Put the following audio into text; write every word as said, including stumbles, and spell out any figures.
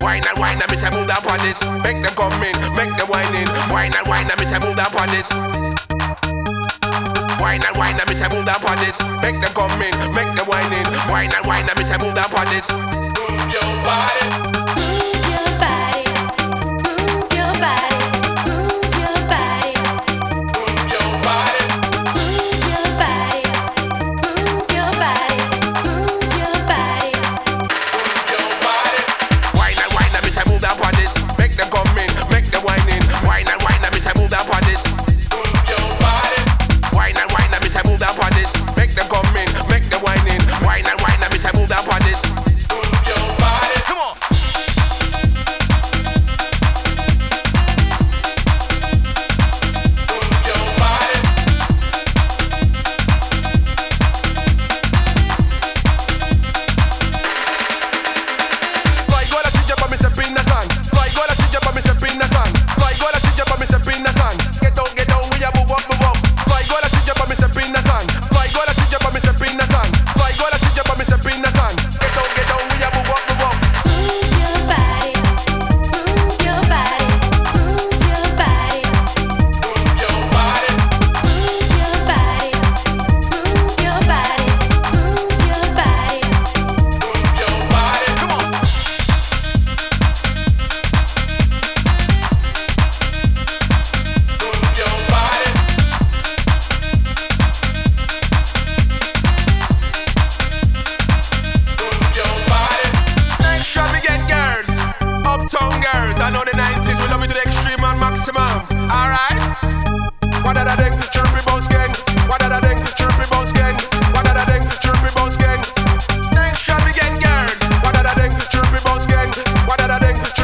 Wine and wine and me say move that on this. Make them come in, make them wine in. Wine and wine and me say move that on this. Wine and wine and me say move that on this. Make them come in, make them wine in. Wine and wine and me say move that on this. Move your body. Uptown girls, I know the nineties, we love it to the extreme and maximum. Alright? What are the ding? Chirpy bounce gang. What are the ding? Chirpy bounce gang. What are the ding? Chirpy bounce gang. Extravagant girls. What are the ding? Chirpy bounce gang. What are the ding?